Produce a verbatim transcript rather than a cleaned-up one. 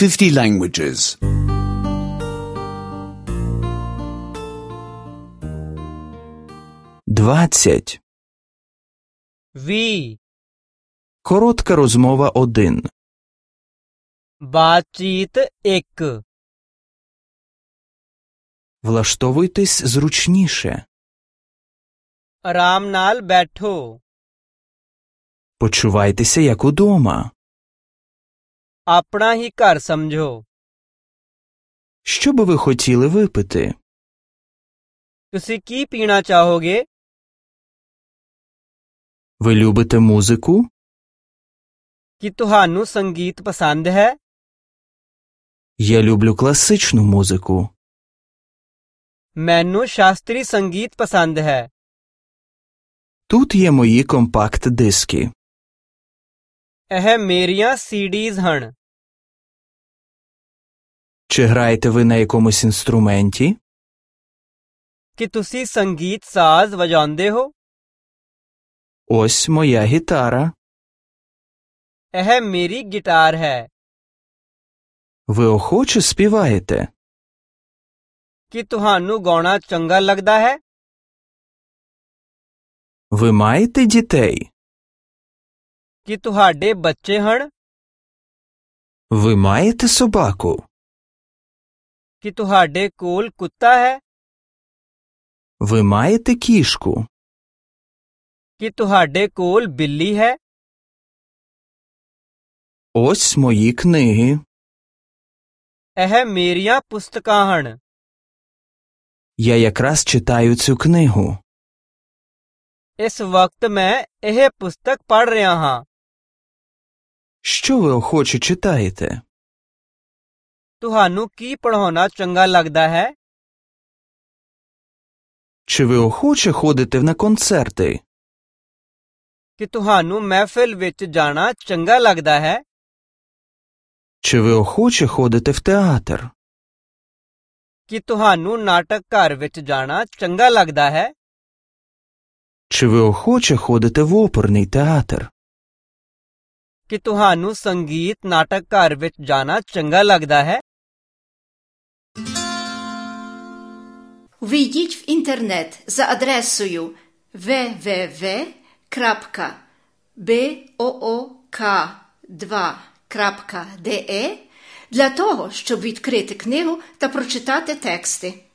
fifty languages. Двадцять. ਵੀਹ Коротка розмова один. ਬਾਤਚੀਤ ਇੱਕ Влаштовуйтесь зручніше. ਆਰਾਮ ਨਾਲ ਬੈਠੋ Почувайтеся як удома. ਆਪਣਾ ਹੀ ਘਰ ਸਮਝੋ Що би ви хотіли випити? ਤੁਸੀਂ ਕੀ ਪੀਣਾ ਚਾਹੋਗੇ Ви любите музику? ਕੀ ਤੁਹਾਨੂੰ ਸੰਗੀਤ ਪਸੰਦ ਹੈ Я люблю класичну музику. ਮੈਨੂੰ ਸ਼ਾਸਤਰੀ ਸੰਗੀਤ ਪਸੰਦ ਹੈ Тут є мої компакт-диски. ਇਹ ਮੇਰੀਆਂ ਸੀਡੀਜ਼ ਹਨ Чи граєте ви на якомусь інструменті? ਕੀ ਤੁਸੀਂ ਸੰਗੀਤ ਸਾਜ਼ ਵਜਾਉਂਦੇ ਹੋ Ось моя гітара. ਇਹ ਮੇਰੀ ਗਿਟਾਰ ਹੈ Ви охоче співаєте? ਕੀ ਤੁਹਾਨੂੰ ਗਾਉਣਾ ਚੰਗਾ ਲੱਗਦਾ ਹੈ Ви маєте дітей? ਕੀ ਤੁਹਾਡੇ ਬੱਚੇ ਹਨ Ви маєте собаку? ਕੀ ਤੁਹਾਡੇ ਕੋਲ ਕੁੱਤਾ ਹੈ Ви маєте кішку? ਕੀ ਤੁਹਾਡੇ ਕੋਲ ਬਿੱਲੀ ਹੈ Ось мої книги. ਇਹ ਮੇਰੀਆਂ ਪੁਸਤਕਾਂ ਹਨ Я якраз читаю цю книгу. ਇਸ ਵਕਤ ਮੈਂ ਇਹ ਪੁਸਤਕ ਪੜ੍ਹ ਰਿਹਾ ਹਾਂ Що ви охоче читаєте? ਤੁਹਾਨੂੰ ਕੀ ਪੜ੍ਹਾਉਣਾ ਚੰਗਾ ਲੱਗਦਾ ਹੈ Чи ви охоче ходите на концерти? ਕਿ ਤੁਹਾਨੂੰ ਮਹਿਫਿਲ ਵਿੱਚ ਜਾਣਾ ਚੰਗਾ ਲੱਗਦਾ ਹੈ Чи ви охоче ходите в театр? ਕਿ ਤੁਹਾਨੂੰ ਨਾਟਕ ਘਰ ਵਿੱਚ ਜਾਣਾ ਚੰਗਾ ਲੱਗਦਾ ਹੈ Чи ви охоче ходите в оперний театр? ਕਿ ਤੁਹਾਨੂੰ ਸੰਗੀਤ ਨਾਟਕ ਘਰ ਵਿੱਚ ਜਾਣਾ ਚੰਗਾ ਲੱਗਦਾ ਹੈ Увійдіть в інтернет за адресою double-u double-u double-u крапка book два крапка de для того, щоб відкрити книгу та прочитати тексти.